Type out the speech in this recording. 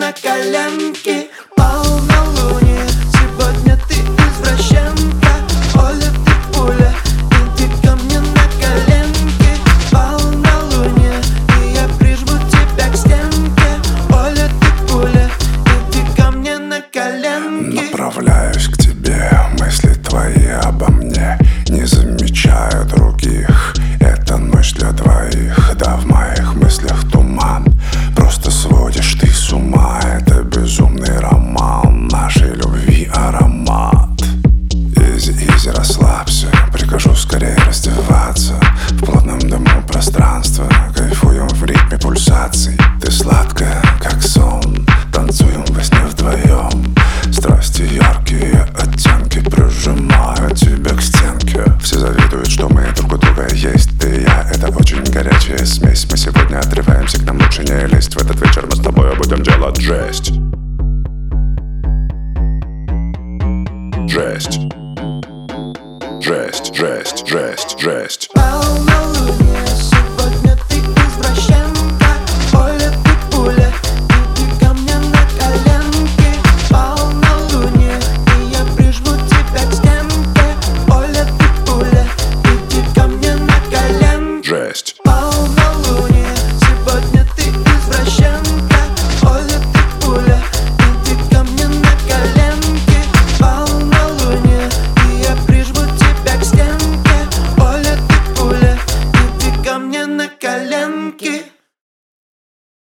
на коленке. Полнолуние, сегодня ты извращенка. Оля, ты пуля, иди ко мне на коленке. Полнолуние, и я прижму тебя к стенке. Оля, ты пуля, иди ко мне на коленке. Направляюсь к тебе, мысли твои обо мне не замечаю других. Это ночь для двоих, да в моих мыслях туман. Просто сводишь ты с ума, это безумный роман нашей любви аромат. Изи, расслабься, прикажу скорее раздеваться. В плотном дыму пространства кайфуем в ритме пульсаций. Ты сладкая, как сон, танцуем во сне вдвоем. Страсти яркие оттенки прижимают тебя к стенке. Все завидуют, что мы друг у друга есть. Ты и я, это очень горячая смесь. Мы сегодня отрываемся, к нам лучше не лезть. В этот вечер мы с тобой будем делать жесть. Жесть. Жесть, жесть, жесть, жесть.